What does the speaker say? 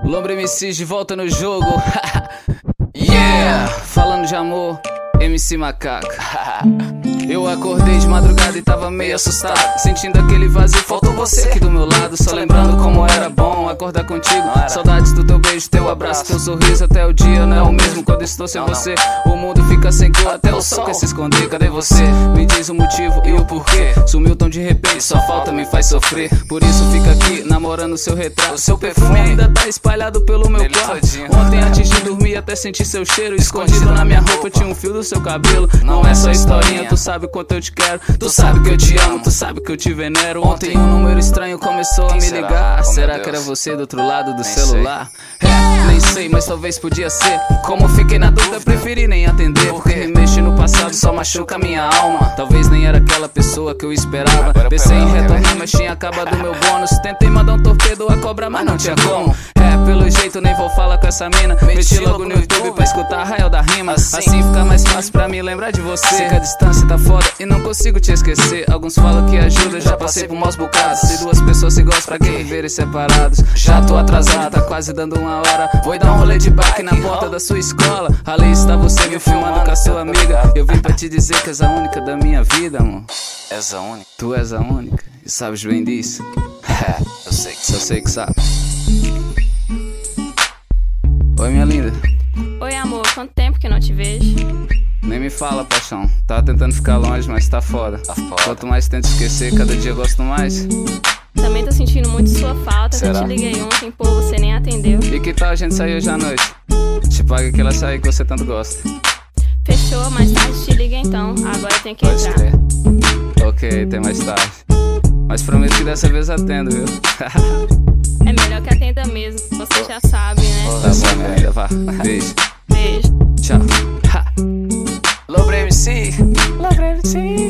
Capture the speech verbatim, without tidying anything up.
Lobre M C de volta no jogo. Yeah! Falando de amor, M C Macaco. Eu acordei de madrugada e tava meio assustado, sentindo aquele vazio, faltou você aqui do meu lado. Só lembrando como era bom acordar contigo. Saudades do teu beijo, teu abraço, teu sorriso. Até o dia não é o mesmo quando estou sem você. O mundo fica sem cor, até o sol quer se esconder. Cadê você? Me diz o motivo e o porquê. Sumiu tão de repente, sua falta me faz sofrer. Por isso fica aqui, namorando seu retrato. O seu perfume ainda tá espalhado pelo meu quarto. Ontem antes de dormir até senti seu cheiro. Escondido na minha roupa tinha um fio do seu cabelo. Não é só historinha, tu sabe o quanto eu te quero. Tu sabe que eu te amo, tu sabe que eu te venero. Ontem um número estranho começou a me ligar. Será que era você do outro lado do celular? É, nem sei, mas talvez podia ser. Como fiquei na dúvida, preferi nem atender. Porque me mexer no passado só machuca minha alma. Talvez nem era aquela pessoa que eu esperava. Pensei em retornar, mas tinha acabado meu bônus. Tentei mandar um torpedo a cobra, mas não tinha como. É, pelo jeito nem vou falar com essa mina. Meti logo no YouTube pra escutar a Rael da rima. Assim fica mais fácil pra mim lembrar de você. Sei que a distância tá foda e não consigo te esquecer. Alguns falam que ajuda, já passei por maus bocados. Se duas pessoas se gostam, pra que viverem separados? Já tô atrasado, tá quase dando uma hora. Vou dar um rolê de bike na porta da sua escola. Ali está você me filmando com a sua amiga. Eu vim pra te dizer que és a única da minha vida, amor. És a única. Tu és a única e sabes bem disso. É, eu sei que Eu sei que sabe. Oi, minha linda. Oi, amor, quanto tempo que eu não te vejo? Nem me fala, paixão. Tava tentando ficar longe, mas tá foda. Tá foda. Quanto mais tento esquecer, cada dia eu gosto mais. Também tô sentindo muito sua falta. Será? Eu te liguei ontem, pô, você nem atendeu. E que tal a gente sair hoje à noite? Te paga aquela açaí que você tanto gosta. Fechou, mais tarde te liga então. Agora eu tenho que Pode entrar. crer. Ok, tem mais tarde. Mas prometo que dessa vez atendo, viu? É melhor que atenda mesmo, você já sabe, né? Tá bom, minha linda, vá. Beijo. Beijo. Tchau. Lobre M C. Lobre M C.